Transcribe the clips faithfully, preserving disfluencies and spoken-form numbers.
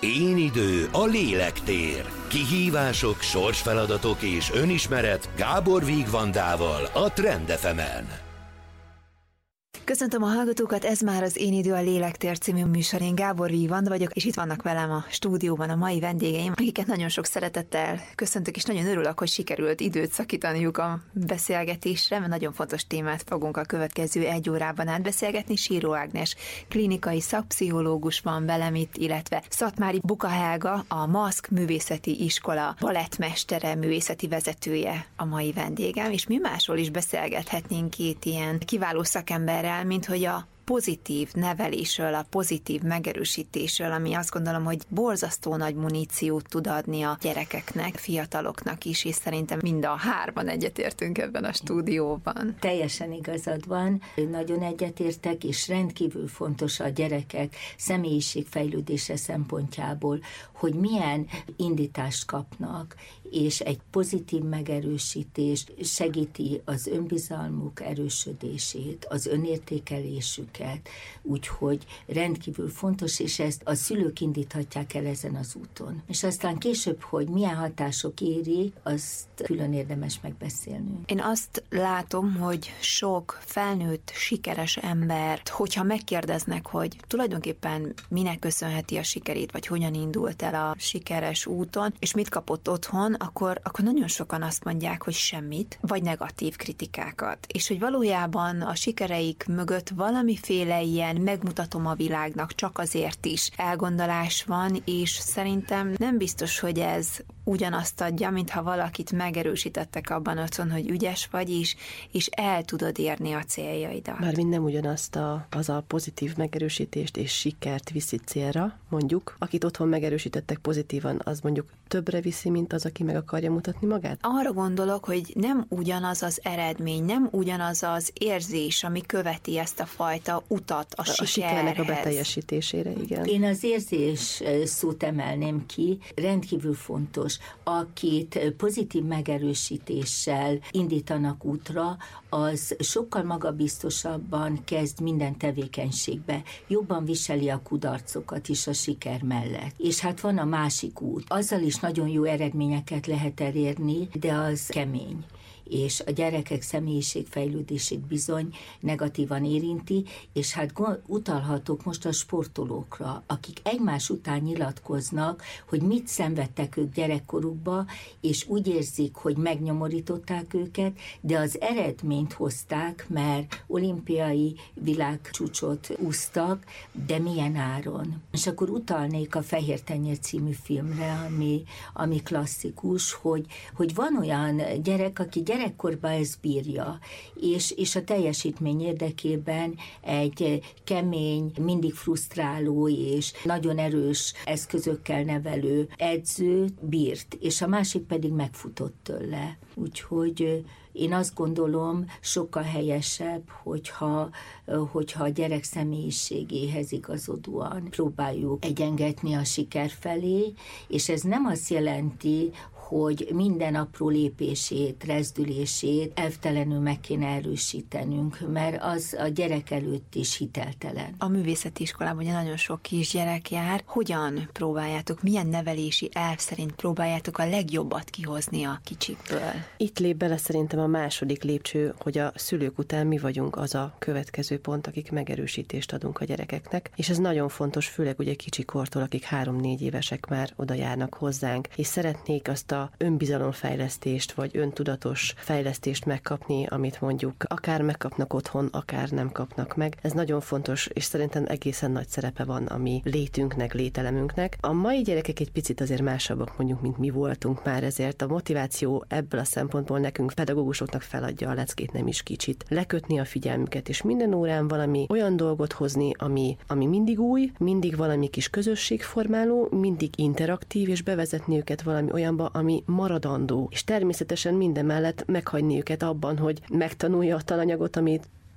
Én idő, a lélektér. Kihívások, sorsfeladatok és önismeret Gábor Vigvandával a Trend ef emen. Köszöntöm a hallgatókat, ez már az Én idő, a lélektér című műsor. Én Gábor Vigvanda vagyok, és itt vannak velem a stúdióban a mai vendégeim, akiket nagyon sok szeretettel köszöntök, és nagyon örülök, hogy sikerült időt szakítaniuk a beszélgetésre, mert nagyon fontos témát fogunk a következő egy órában átbeszélgetni. Síró Ágnes klinikai szakpszichológus van velem itt, illetve Szatmári Buka Helga, a Maszk Művészeti Iskola balettmestere, művészeti vezetője a mai vendégem, és mi másról is beszélgethetnénk két ilyen kiváló szakemberrel, mint hogy a pozitív nevelésről, a pozitív megerősítésről, ami azt gondolom, hogy borzasztó nagy muníciót tud adni a gyerekeknek, fiataloknak is, és szerintem mind a hárman egyetértünk ebben a stúdióban. Teljesen igazad van, nagyon egyetértek, és rendkívül fontos a gyerekek személyiségfejlődése szempontjából, hogy milyen indítást kapnak, és egy pozitív megerősítés segíti az önbizalmuk erősödését, az önértékelésüket, úgyhogy rendkívül fontos, és ezt a szülők indíthatják el ezen az úton. És aztán később, hogy milyen hatások érik, azt külön érdemes megbeszélnünk. Én azt látom, hogy sok felnőtt, sikeres embert, hogyha megkérdeznek, hogy tulajdonképpen minek köszönheti a sikerét, vagy hogyan indult el a sikeres úton, és mit kapott otthon, akkor, akkor nagyon sokan azt mondják, hogy semmit, vagy negatív kritikákat. És hogy valójában a sikereik mögött valamiféle ilyen megmutatom a világnak csak azért is elgondolás van, és szerintem nem biztos, hogy ez ugyanazt adja, mintha valakit megerősítettek abban otthon, hogy ügyes vagy is, és el tudod érni a céljaidat. Mármint nem ugyanazt a, az a pozitív megerősítést és sikert viszi célra, mondjuk. Akit otthon megerősítettek pozitívan, az mondjuk többre viszi, mint az, aki meg akarja mutatni magát? Arra gondolok, hogy nem ugyanaz az eredmény, nem ugyanaz az érzés, ami követi ezt a fajta utat a, a sikerhez. A sikernek a beteljesítésére, igen. Én az érzés szót emelném ki, rendkívül fontos. Akit pozitív megerősítéssel indítanak útra, az sokkal magabiztosabban kezd minden tevékenységbe, jobban viseli a kudarcokat is a siker mellett. És hát van a másik út. Azzal is nagyon jó eredményeket lehet elérni, de az kemény, és a gyerekek személyiségfejlődését bizony negatívan érinti, és hát utalhatok most a sportolókra, akik egymás után nyilatkoznak, hogy mit szenvedtek ők gyerekkorukba, és úgy érzik, hogy megnyomorították őket, de az eredményt hozták, mert olimpiai világcsúcsot úsztak, de milyen áron. És akkor utalnék a Fehér Tenyér című filmre, ami, ami klasszikus, hogy, hogy van olyan gyerek, aki gyerekkorban ez bírja, és, és a teljesítmény érdekében egy kemény, mindig frusztráló és nagyon erős eszközökkel nevelő edző bírt, és a másik pedig megfutott tőle. Úgyhogy én azt gondolom, sokkal helyesebb, hogyha, hogyha a gyerek személyiségéhez igazodóan próbáljuk egyengetni a siker felé, és ez nem azt jelenti, hogy minden apró lépését, rezdülését elvtelenül meg kéne erősítenünk, mert az a gyerek előtt is hiteltelen. A művészeti iskolában ugye nagyon sok kisgyerek jár. Hogyan próbáljátok, milyen nevelési elv szerint próbáljátok a legjobbat kihozni a kicsikből? Itt lép bele szerintem a második lépcső, hogy a szülők után mi vagyunk az a következő pont, akik megerősítést adunk a gyerekeknek, és ez nagyon fontos, főleg ugye kicsikortól, akik három-négy évesek már oda járnak hozzánk, és szeretnék azt a önbizalomfejlesztést, vagy öntudatos fejlesztést megkapni, amit mondjuk akár megkapnak otthon, akár nem kapnak meg. Ez nagyon fontos, és szerintem egészen nagy szerepe van a mi létünknek, lételemünknek. A mai gyerekek egy picit azért másabbak mondjuk, mint mi voltunk már, ezért a motiváció ebből a szempontból nekünk pedagógusoknak feladja a leckét nem is kicsit. Lekötni a figyelmüket, és minden órán valami olyan dolgot hozni, ami, ami mindig új, mindig valami kis közösségformáló, mindig interaktív, és bevezetni őket valami olyanba, ami maradandó. És természetesen minden mellett meghagyni őket abban, hogy megtanulja a tananyagot, amit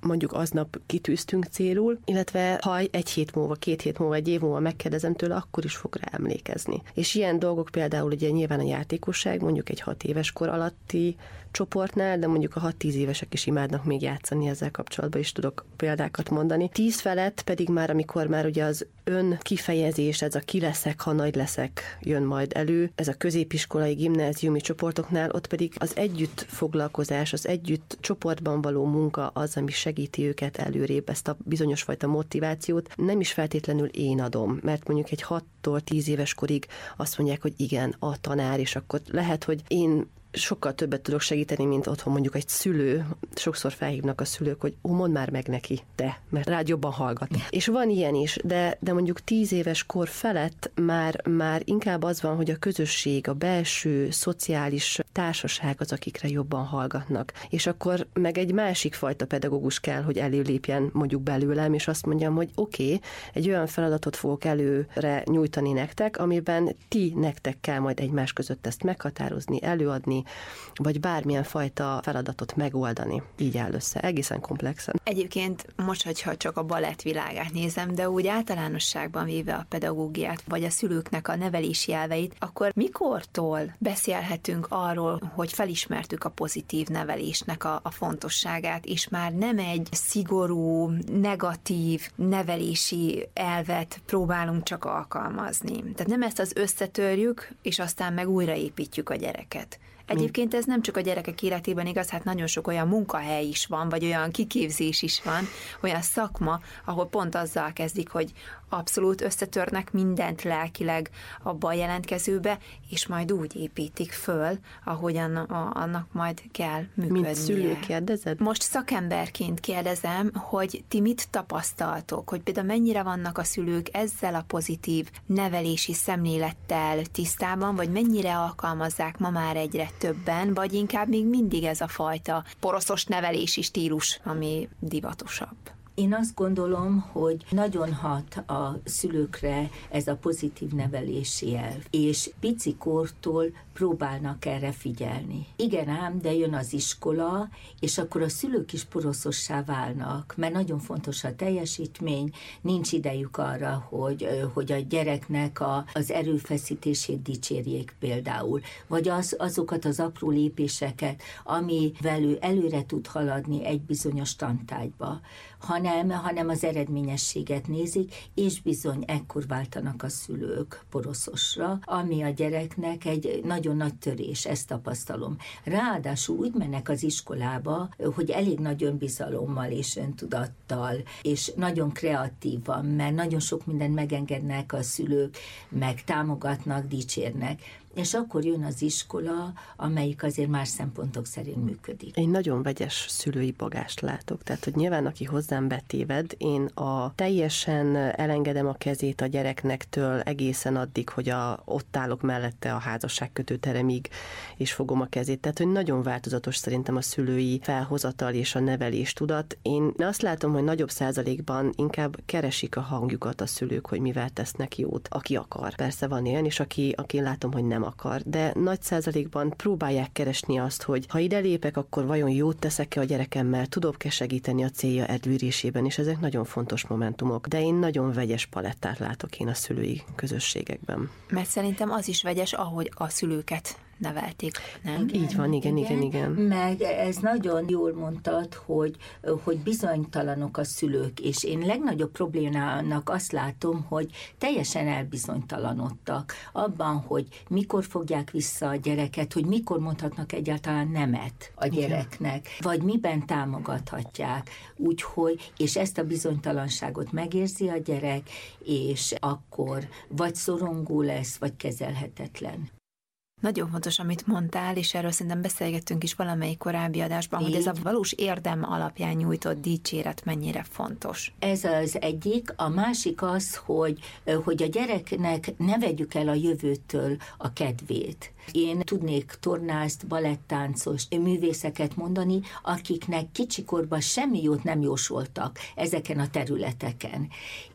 mondjuk aznap kitűztünk célul, illetve ha egy hét múlva, két hét múlva, egy év múlva megkérdezem tőle, akkor is fog rá emlékezni. És ilyen dolgok például ugye nyilván a játékosság, mondjuk egy hat éves kor alatti csoportnál, de mondjuk a hat-tíz évesek is imádnak még játszani, ezzel kapcsolatban is tudok példákat mondani. Tíz felett pedig már, amikor már ugye az ön kifejezés, ez a ki leszek, ha nagy leszek jön majd elő, ez a középiskolai, gimnáziumi csoportoknál, ott pedig az együtt foglalkozás, az együtt csoportban való munka az, ami segíti őket előrébb, ezt a bizonyos fajta motivációt. Nem is feltétlenül én adom, mert mondjuk egy hattól tíz éves korig azt mondják, hogy igen, a tanár, és akkor lehet, hogy én sokkal többet tudok segíteni, mint otthon mondjuk egy szülő. Sokszor felhívnak a szülők, hogy ó, mondd már meg neki, te, mert rád jobban hallgat. És van ilyen is, de, de mondjuk tíz éves kor felett már, már inkább az van, hogy a közösség, a belső, szociális társaság az, akikre jobban hallgatnak. És akkor meg egy másik fajta pedagógus kell, hogy előlépjen mondjuk belőlem, és azt mondjam, hogy oké, okay, egy olyan feladatot fogok előre nyújtani nektek, amiben ti nektek kell majd egymás között ezt meghatározni, előadni, vagy bármilyen fajta feladatot megoldani. Így áll össze, egészen komplexen. Egyébként most, hogyha csak a balett világát nézem, de úgy általánosságban véve a pedagógiát, vagy a szülőknek a nevelési elveit, akkor mikortól beszélhetünk arról, hogy felismertük a pozitív nevelésnek a, a fontosságát, és már nem egy szigorú, negatív nevelési elvet próbálunk csak alkalmazni. Tehát nem ezt az összetörjük, és aztán meg újraépítjük a gyereket. Egyébként ez nem csak a gyerekek életében igaz, hát nagyon sok olyan munkahely is van, vagy olyan kiképzés is van, olyan szakma, ahol pont azzal kezdik, hogy abszolút összetörnek mindent lelkileg abba a jelentkezőbe, és majd úgy építik föl, ahogyan a, annak majd kell működnie. Mint szülő kérdezed? Most szakemberként kérdezem, hogy ti mit tapasztaltok, hogy például mennyire vannak a szülők ezzel a pozitív nevelési szemlélettel tisztában, vagy mennyire alkalmazzák ma már egyre többen, vagy inkább még mindig ez a fajta poroszos nevelési stílus, ami divatosabb? Én azt gondolom, hogy nagyon hat a szülőkre ez a pozitív nevelési elv, és picikortól próbálnak erre figyelni. Igen ám, de jön az iskola, és akkor a szülők is poroszossá válnak, mert nagyon fontos a teljesítmény, nincs idejük arra, hogy, hogy a gyereknek a, az erőfeszítését dicsérjék például, vagy az, azokat az apró lépéseket, amivel ő előre tud haladni egy bizonyos tantárgyba, hanem, hanem az eredményességet nézik, és bizony ekkor váltanak a szülők poroszosra, ami a gyereknek egy nagyon nagy törés, ezt tapasztalom. Ráadásul úgy mennek az iskolába, hogy elég nagy önbizalommal és öntudattal, és nagyon kreatívan, mert nagyon sok mindent megengednek a szülők, meg támogatnak, dicsérnek. És akkor jön az iskola, amelyik azért más szempontok szerint működik. Én nagyon vegyes szülői bagást látok, tehát hogy nyilván aki hozzám betéved, én a teljesen elengedem a kezét a gyereknektől egészen addig, hogy a, ott állok mellette a házasságkötőteremig, és fogom a kezét. Tehát, hogy nagyon változatos szerintem a szülői felhozatal és a nevelés tudat. Én azt látom, hogy nagyobb százalékban inkább keresik a hangjukat a szülők, hogy mivel tesznek jót, aki akar. Persze van ilyen is, aki, aki látom, hogy nem akar, de nagy százalékban próbálják keresni azt, hogy ha ide lépek, akkor vajon jót teszek-e a gyerekemmel, tudok-e segíteni a célja elérésében, és ezek nagyon fontos momentumok. De én nagyon vegyes palettát látok én a szülői közösségekben. Mert szerintem az is vegyes, ahogy a szülőket nevelték, nem? Igen, Így van, igen, igen, igen, igen. Meg ez nagyon jól mondtad, hogy, hogy bizonytalanok a szülők, és én legnagyobb problémának azt látom, hogy teljesen elbizonytalanodtak abban, hogy mikor fogják vissza a gyereket, hogy mikor mondhatnak egyáltalán nemet a gyereknek, igen. Vagy miben támogathatják. Úgyhogy, és ezt a bizonytalanságot megérzi a gyerek, és akkor vagy szorongó lesz, vagy kezelhetetlen. Nagyon fontos, amit mondtál, és erről szerintem beszélgettünk is valamelyik korábbi adásban, Így. hogy ez a valós érdem alapján nyújtott dicséret mennyire fontos. Ez az egyik. A másik az, hogy, hogy a gyereknek ne vegyük el a jövőtől a kedvét. Én tudnék tornászt, balettáncos művészeket mondani, akiknek kicsikorban semmi jót nem jósoltak ezeken a területeken.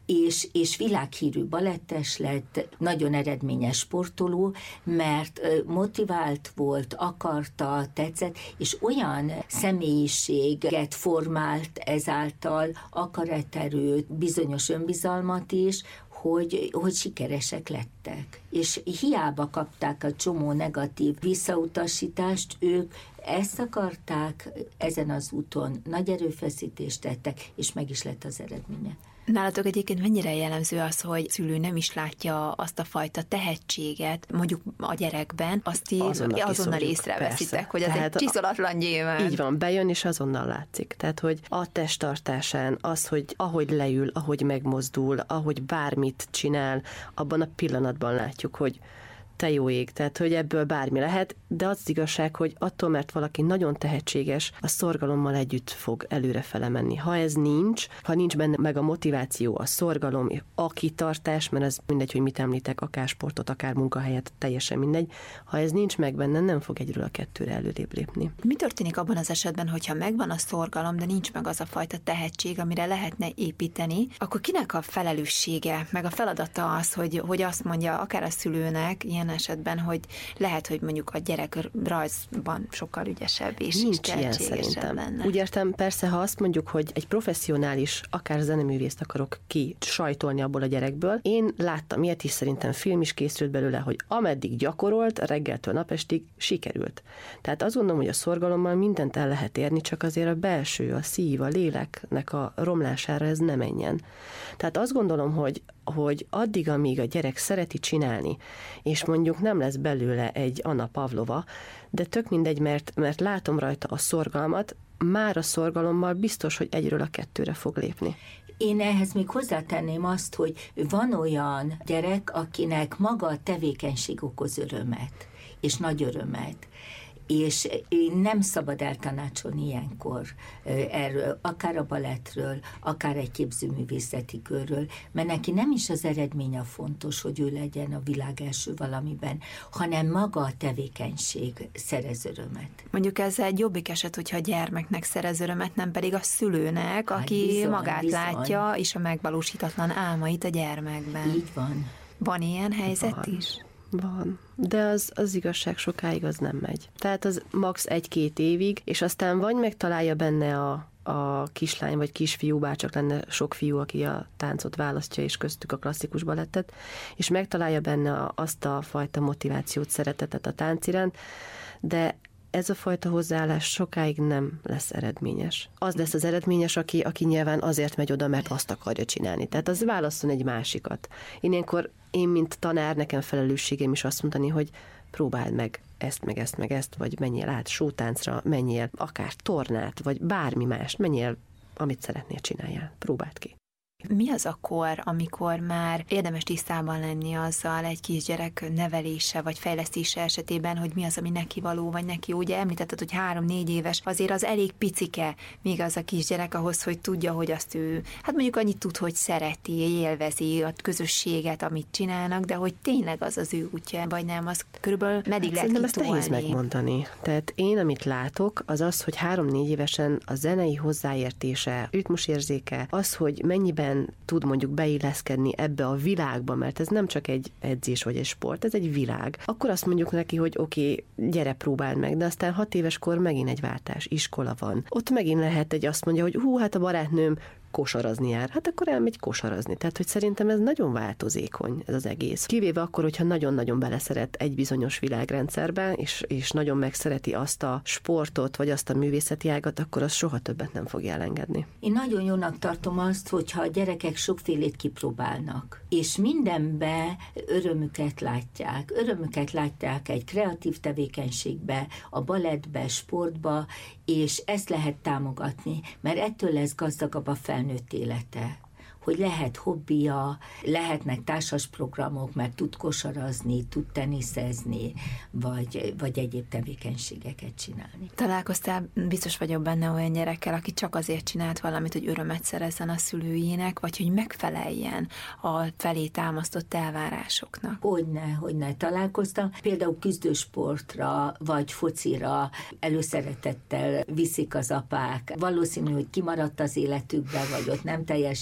és, és világhírű balettes lett, nagyon eredményes sportoló, mert motivált volt, akarta, tetszett, és olyan személyiséget formált ezáltal, akaraterőt, bizonyos önbizalmat is, hogy, hogy sikeresek lettek. És hiába kapták a csomó negatív visszautasítást, ők ezt akarták, ezen az úton nagy erőfeszítést tettek, és meg is lett az eredménye. Nálatok egyébként mennyire jellemző az, hogy szülő nem is látja azt a fajta tehetséget, mondjuk a gyerekben, azt így azonnal, azonnal észreveszitek, hogy ez egy csiszolatlan gyémánt. Így van, bejön, és azonnal látszik. Tehát, hogy a testtartásán, az, hogy ahogy leül, ahogy megmozdul, ahogy bármit csinál, abban a pillanatban látjuk, hogy te jó ég, tehát hogy ebből bármi lehet, de az igazság, hogy attól, mert valaki nagyon tehetséges, a szorgalommal együtt fog előrefele menni. Ha ez nincs, ha nincs benne meg a motiváció, a szorgalom, a kitartás, mert ez mindegy, hogy mit említek, akár sportot, akár munkahelyet, teljesen mindegy, ha ez nincs meg benne, nem fog egyről a kettőre előrébb lépni. Mi történik abban az esetben, hogyha megvan a szorgalom, de nincs meg az a fajta tehetség, amire lehetne építeni, akkor kinek a felelőssége, meg a feladata az, hogy, hogy azt mondja akár a szülőnek ilyen esetben, hogy lehet, hogy mondjuk a gyerek rajzban sokkal ügyesebb és nincs ilyen szerintem. Lenne. Úgy értem, persze, ha azt mondjuk, hogy egy professzionális, akár zeneművészt akarok ki sajtolni abból a gyerekből, én láttam ilyet is, szerintem film is készült belőle, hogy ameddig gyakorolt, reggeltől napestig sikerült. Tehát azt gondolom, hogy a szorgalommal mindent el lehet érni, csak azért a belső, a szív, a léleknek a romlására ez ne menjen. Tehát azt gondolom, hogy hogy addig, amíg a gyerek szereti csinálni, és mondjuk nem lesz belőle egy Anna Pavlova, de tök mindegy, mert, mert látom rajta a szorgalmat, már a szorgalommal biztos, hogy egyről a kettőre fog lépni. Én ehhez még hozzátenném azt, hogy van olyan gyerek, akinek maga a tevékenység okoz örömet, és nagy örömet, és nem szabad eltanácsolni ilyenkor erről, akár a balettről, akár egy képzőművészeti körről, mert neki nem is az eredmény a fontos, hogy ő legyen a világ első valamiben, hanem maga a tevékenység szerez örömet. Mondjuk ez egy jobbik eset, hogyha a gyermeknek szerez örömet, nem pedig a szülőnek, hát aki bizony, magát bizony. látja, és a megvalósítatlan álmait a gyermekben. Így van. Van ilyen helyzet van. is? Van, de az, az igazság sokáig az nem megy. Tehát az max egy-két évig, és aztán vagy megtalálja benne a, a kislány vagy kisfiú, bárcsak lenne sok fiú, aki a táncot választja, és köztük a klasszikus balettet, és megtalálja benne azt a fajta motivációt, szeretetet a tánc iránt, de ez a fajta hozzáállás sokáig nem lesz eredményes. Az lesz az eredményes, aki, aki nyilván azért megy oda, mert azt akarja csinálni. Tehát az válasszon egy másikat. Én ilyenkor, én mint tanár, nekem felelősségem is azt mondani, hogy próbáld meg ezt, meg ezt, meg ezt, vagy menjél át sótáncra, menjél akár tornát, vagy bármi mást, menjél, amit szeretnél csináljál. Próbáld ki. Mi az a kor, amikor már érdemes tisztában lenni azzal egy kisgyerek nevelése vagy fejlesztése esetében, hogy mi az, ami neki való, vagy neki? Ugye említetted, hogy három-négy éves, azért az elég picike még az a kisgyerek ahhoz, hogy tudja, hogy azt ő, hát mondjuk annyit tud, hogy szereti, élvezi a közösséget, amit csinálnak, de hogy tényleg az az ő útja, vagy nem, az körülbelül meddig hát lehet kitolni. Ezt nehéz megmondani. Tehát én, amit látok, az az, hogy három-négy évesen a zenei hozzáértése, ritmusérzéke, az, hogy mennyiben tud mondjuk beilleszkedni ebbe a világba, mert ez nem csak egy edzés vagy egy sport, ez egy világ. Akkor azt mondjuk neki, hogy oké, okay, gyere, próbáld meg, de aztán hat éveskor megint egy váltás, iskola van. Ott megint lehet egy azt mondja, hogy hú, hát a barátnőm kosarazni jár, hát akkor elmegy kosarazni. Tehát, hogy szerintem ez nagyon változékony, ez az egész. Kivéve akkor, hogyha nagyon-nagyon beleszeret egy bizonyos világrendszerbe, és, és nagyon megszereti azt a sportot, vagy azt a művészeti ágat, akkor az soha többet nem fogja elengedni. Én nagyon jónak tartom azt, hogyha a gyerekek sokfélét kipróbálnak, és mindenbe örömüket látják. Örömüket látják egy kreatív tevékenységbe, a balettbe, sportba, és ezt lehet támogatni, mert ettől lesz gazdagabb a felnőtt élete. Hogy lehet hobbija, lehetnek társas programok, mert tud kosarazni, tud teniszezni, vagy, vagy egyéb tevékenységeket csinálni. Találkoztál, biztos vagyok benne olyan gyerekkel, aki csak azért csinált valamit, hogy örömet szerezzen a szülőjének, vagy hogy megfeleljen a felé támasztott elvárásoknak. Hogyne, hogyne találkoztam. Például küzdősportra, vagy focira előszeretettel viszik az apák. Valószínű, hogy kimaradt az életükben, vagy ott nem teljesítették,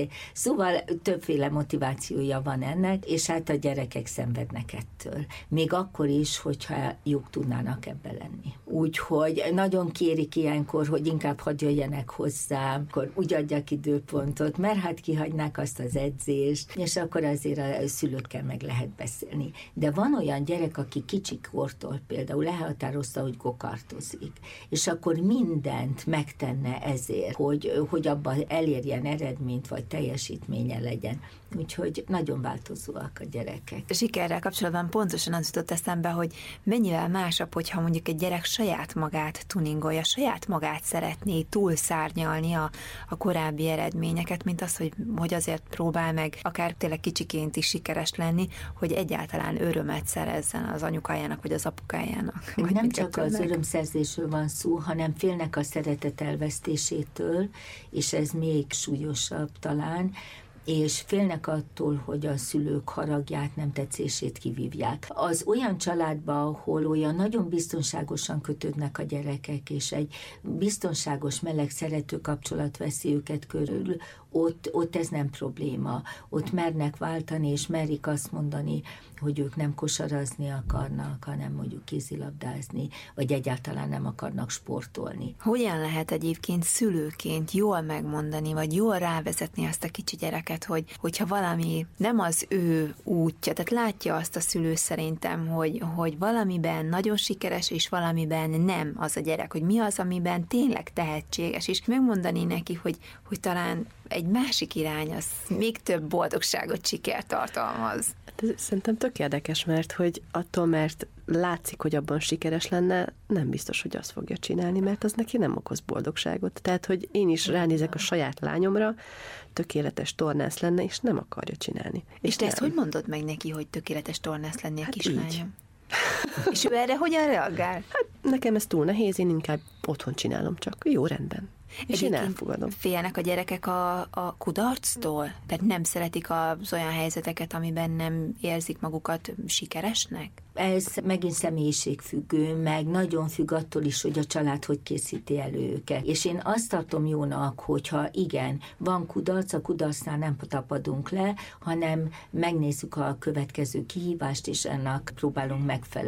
izé. Szóval többféle motivációja van ennek, és hát a gyerekek szenvednek ettől. Még akkor is, hogyha jók tudnának ebbe lenni. Úgyhogy nagyon kérik ilyenkor, hogy inkább hadd jöjjenek hozzám, akkor úgy adjak időpontot, mert hát kihagynák azt az edzést, és akkor azért a szülőkkel meg lehet beszélni. De van olyan gyerek, aki kicsikortól például elhatározta, hogy gokartozik, és akkor mindent megtenne ezért, hogy, hogy abban elérjen eredményt, vagy teljesítménye legyen. Úgyhogy nagyon változóak a gyerekek. A sikerrel kapcsolatban pontosan az jutott eszembe, hogy mennyivel másabb, hogyha mondjuk egy gyerek saját magát tuningolja, saját magát szeretné túlszárnyalni a, a korábbi eredményeket, mint az, hogy, hogy azért próbál meg akár tényleg kicsiként is sikeres lenni, hogy egyáltalán örömet szerezzen az anyukájának, vagy az apukájának. Vagy nem csak az örömszerzésről van szó, hanem félnek a szeretet elvesztésétől, és ez még súlyosabb talán, és félnek attól, hogy a szülők haragját, nem tetszését kivívják. Az olyan családban, ahol olyan nagyon biztonságosan kötődnek a gyerekek, és egy biztonságos, meleg, szerető kapcsolat veszi őket körül, ott, ott ez nem probléma. Ott mernek váltani, és merik azt mondani, hogy ők nem kosarazni akarnak, hanem mondjuk kézilabdázni, vagy egyáltalán nem akarnak sportolni. Hogyan lehet egyébként szülőként jól megmondani, vagy jól rávezetni azt a kicsi gyereket, hogy, hogyha valami nem az ő útja, tehát látja azt a szülő szerintem, hogy, hogy valamiben nagyon sikeres, és valamiben nem az a gyerek, hogy mi az, amiben tényleg tehetséges, és megmondani neki, hogy, hogy talán egy másik irány az még több boldogságot, sikert tartalmaz. Ez szerintem tök érdekes, mert hogy attól, mert látszik, hogy abban sikeres lenne, nem biztos, hogy azt fogja csinálni, mert az neki nem okoz boldogságot. Tehát, hogy én is ránézek a saját lányomra, tökéletes tornász lenne, és nem akarja csinálni. És, és te ezt hogy mondod meg neki, hogy tökéletes tornász lenni a hát kislányom? És ő erre hogyan reagál? Hát nekem ez túl nehéz, én inkább otthon csinálom csak. Jó, rendben. És én elfogadom. Félnek a gyerekek a, a kudarctól? Tehát nem szeretik az olyan helyzeteket, amiben nem érzik magukat sikeresnek? Ez megint személyiségfüggő, meg nagyon függ attól is, hogy a család hogy készíti elő őket. És én azt tartom jónak, hogyha igen, van kudarc, a kudarcnál nem tapadunk le, hanem megnézzük a következő kihívást, és ennek próbálunk megfelelni.